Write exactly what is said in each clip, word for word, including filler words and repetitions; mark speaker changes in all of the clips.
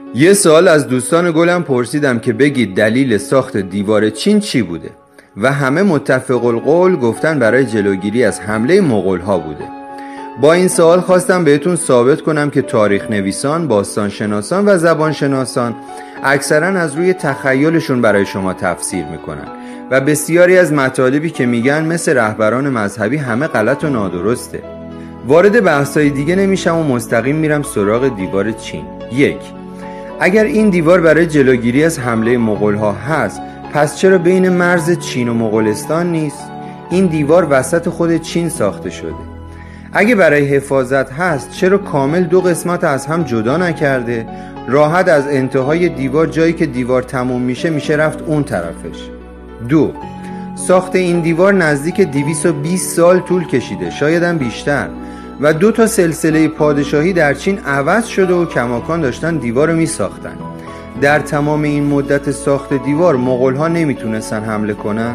Speaker 1: یه سوال از دوستان گلم پرسیدم که بگید دلیل ساخت دیوار چین چی بوده و همه متفق القول گفتن برای جلوگیری از حمله مغول‌ها بوده. با این سوال خواستم بهتون ثابت کنم که تاریخ نویسان، باستانشناسان و زبانشناسان اکثرا از روی تخیلشون برای شما تفسیر میکنن و بسیاری از مطالبی که میگن مثل رهبران مذهبی همه غلط و نادرسته. وارد بحثای دیگه نمیشم و مستقیم میرم سراغ دیوار چین. یک، اگر این دیوار برای جلوگیری از حمله مغول‌ها هست، پس چرا بین مرز چین و مغولستان نیست؟ این دیوار وسط خود چین ساخته شده. اگه برای حفاظت هست، چرا کامل دو قسمت از هم جدا نکرده؟ راحت از انتهای دیوار، جایی که دیوار تموم میشه میشه رفت اون طرفش. دو، ساخت این دیوار نزدیک دویست و بیست سال طول کشیده، شاید هم بیشتر، و دو تا سلسله پادشاهی در چین عوض شده و کماکان داشتن دیوار رو می ساختن. در تمام این مدت ساخت دیوار مغول‌ها نمیتونستن حمله کنن؟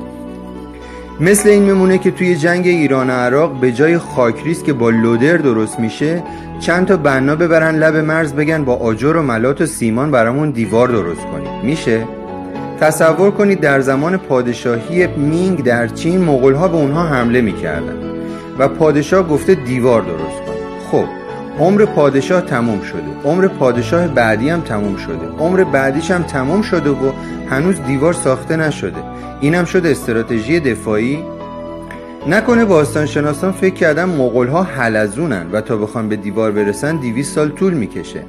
Speaker 1: مثل این میمونه که توی جنگ ایران و عراق به جای خاکریز که با لودر درست میشه، چند تا بنا ببرن لب مرز بگن با آجر و ملات و سیمان برامون دیوار درست کنید. میشه؟ تصور کنید در زمان پادشاهی مینگ در چین مغول‌ها به اونها حمله میکردن و پادشاه گفته دیوار درست کن. خب عمر پادشاه تموم شده، عمر پادشاه بعدی هم تموم شده، عمر بعدیش هم تموم شده و هنوز دیوار ساخته نشده. اینم شد استراتژی دفاعی؟ نکنه باستانشناسان فکر کردن مغول‌ها حلزونن و تا بخوان به دیوار برسن دویست سال طول میکشه.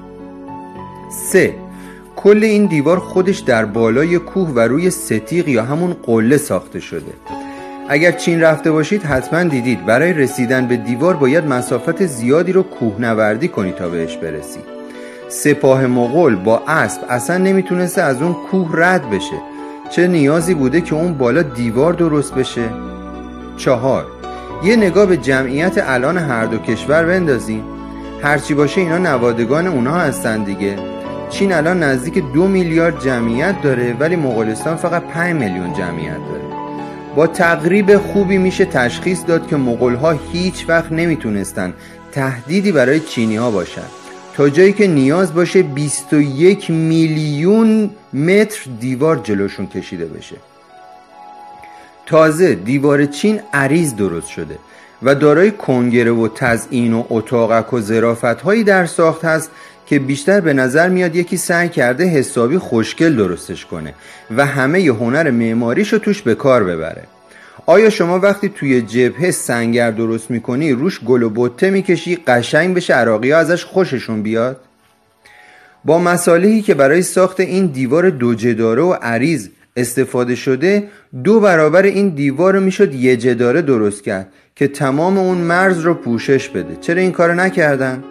Speaker 1: سه، کل این دیوار خودش در بالای کوه و روی ستیغ یا همون قله ساخته شده. اگر چین رفته باشید حتما دیدید برای رسیدن به دیوار باید مسافت زیادی رو کوهنوردی کنی تا بهش برسی. سپاه مغول با اسب اصلا نمیتونسته از اون کوه رد بشه، چه نیازی بوده که اون بالا دیوار درست بشه؟ چهار، یه نگاه به جمعیت الان هر دو کشور بندازیم. هرچی باشه اینا نوادگان اونها هستن دیگه. چین الان نزدیک دو میلیارد جمعیت داره ولی مغولستان فقط پنج میلیون جمعیت داره. با تقریب خوبی میشه تشخیص داد که مغول‌ها هیچ وقت نمیتونستن تهدیدی برای چینی‌ها باشن تا جایی که نیاز باشه بیست و یک میلیون متر دیوار جلوشون کشیده بشه. تازه دیوار چین عریض درست شده و دارای کنگره و تزیین و اتاقک و ظرافت‌هایی در ساخت هست که بیشتر به نظر میاد یکی سعی کرده حسابی خوشگل درستش کنه و همه ی هنر معماریشو توش به کار ببره. آیا شما وقتی توی جبهه سنگر درست میکنی روش گل و بته میکشی قشنگ بشه عراقی‌ها ازش خوششون بیاد؟ با مصالحی که برای ساخت این دیوار دو جداره و عریض استفاده شده، دو برابر این دیوار رو میشد یه جداره درست کرد که تمام اون مرز رو پوشش بده. چرا این کارو نکردن؟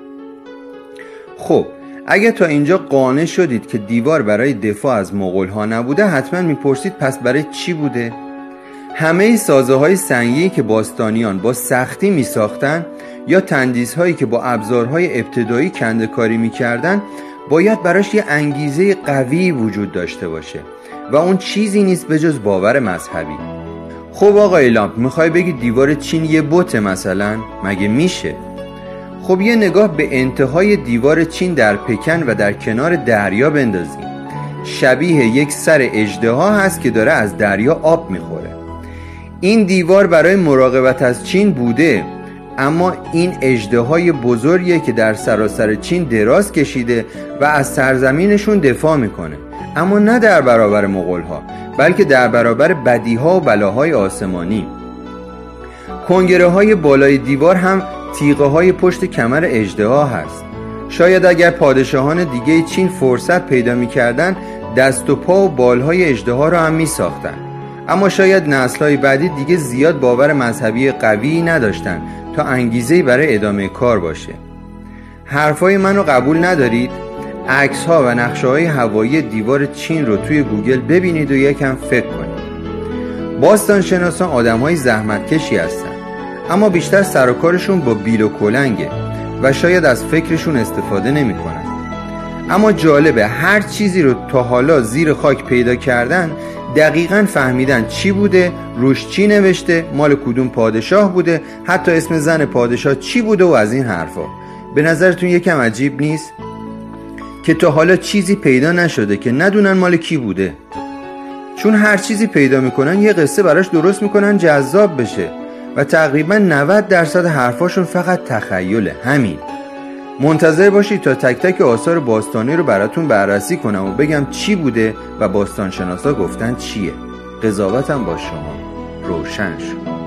Speaker 1: خب اگه تا اینجا قانع شدید که دیوار برای دفاع از مغول‌ها نبوده، حتما میپرسید پس برای چی بوده؟ همه سازه‌های سنگی که باستانیان با سختی میساختن یا تندیس‌هایی که با ابزارهای ابتدایی کنده‌کاری میکردن باید براش یه انگیزه قوی وجود داشته باشه و اون چیزی نیست به جز باور مذهبی. خب آقای لامپ میخوای بگی دیوار چین یه بته مثلا؟ مگه میشه؟ خب یه نگاه به انتهای دیوار چین در پکن و در کنار دریا بندازیم. شبیه یک سر اژدها هست که داره از دریا آب میخوره. این دیوار برای مراقبت از چین بوده، اما این اژدهای بزرگیه که در سراسر چین دراز کشیده و از سرزمینشون دفاع میکنه، اما نه در برابر مغول‌ها بلکه در برابر بدیها و بلاهای آسمانی. کنگره های بالای دیوار هم تیغه های پشت کمر اژدها هست. شاید اگر پادشاهان دیگه چین فرصت پیدا می‌کردن دست و پا و بالهای اژدها را هم می‌ساختن، اما شاید نسل‌های بعدی دیگه زیاد باور مذهبی قوی نداشتن تا انگیزه‌ای برای ادامه کار باشه. حرفای منو قبول ندارید؟ عکس‌ها و نقشه‌های هوایی دیوار چین رو توی گوگل ببینید و یکم فکر کنید. باستانشناسان آدم‌های زحمتکشی هستن، اما بیشتر سر و کارشون با بیل و کلنگه و شاید از فکرشون استفاده نمی‌کنن. اما جالبه هر چیزی رو تا حالا زیر خاک پیدا کردن دقیقاً فهمیدن چی بوده، روش چی نوشته، مال کدوم پادشاه بوده، حتی اسم زن پادشاه چی بوده و از این حرفا. به نظرتون یکم عجیب نیست؟ که تا حالا چیزی پیدا نشده که ندونن مال کی بوده. چون هر چیزی پیدا میکنن یه قصه براش درست میکنن جذاب بشه و تقریبا نود درصد حرفاشون فقط تخیله. همین. منتظر باشید تا تک تک آثار باستانی رو براتون بررسی کنم و بگم چی بوده و باستانشناسا گفتن چیه. قضاوتم با شما. روشن شد.